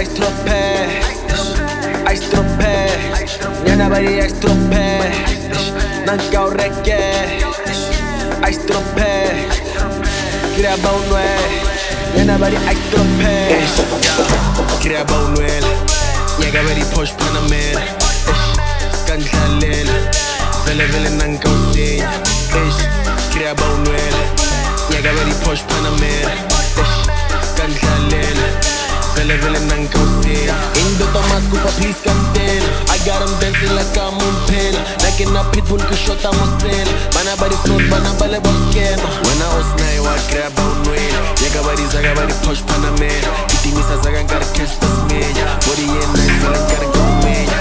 ice trope, ice trope. Nyana bari ice trope, nanka ureke, ice trope. Kira baunwe, nyana bari ice trope. Kira baunwe, nyaga bari posh panamera. Skandlalel, vele nanka usinya. Kira baunwe, nyaga bari posh panamera. Skandlalel, vele nanka usinya. Indo Thomas Kupa please cantel. I got him dancing like I'm on pen. Like in a pitbull que shot a mosel. Bana bari float, bana bale bosken. When I was nine, I grab out noel. Yaga bari zaga bari posh panamera. Iti misa zaga gotta catch this meja. Body and nice, feeling gotta go meja.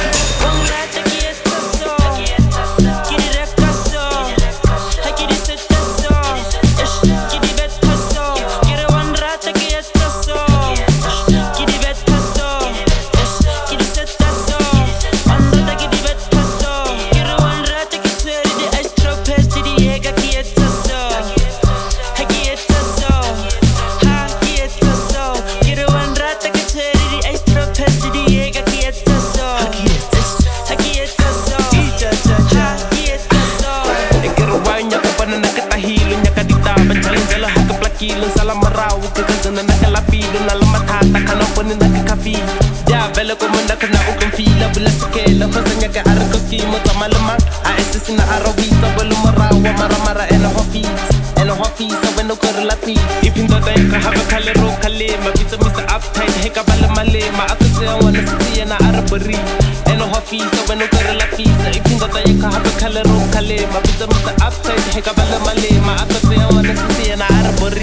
Salam maraw kagazana nakalapilo na lamatata kana pone nakakafi ya vele komanda kana ukamfila bila sikela fasanya ka arkoski matamalama a esina arabita bolu marawa maramara ena hofi sabeno korlapi ipinda ka have kalero kale mabitsa Mr. Uptight heka bala male ma akutse wana siya na arbari ena hofi sabeno korlapi ipinda ka have kalero kale mabitsa Mr. Uptight heka bala male ma akutse wana siya na arbari.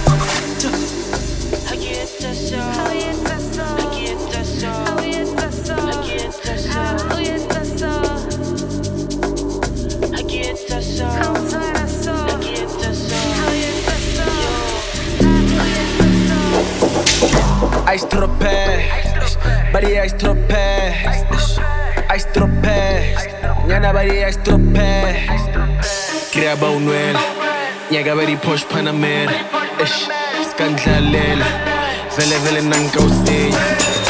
Ice trope, bari ice trope, ice trope. Nyana bari ice trope. Kira baunwel, nyaga bari posh panamera. Skandlalel, vele nanka usinya.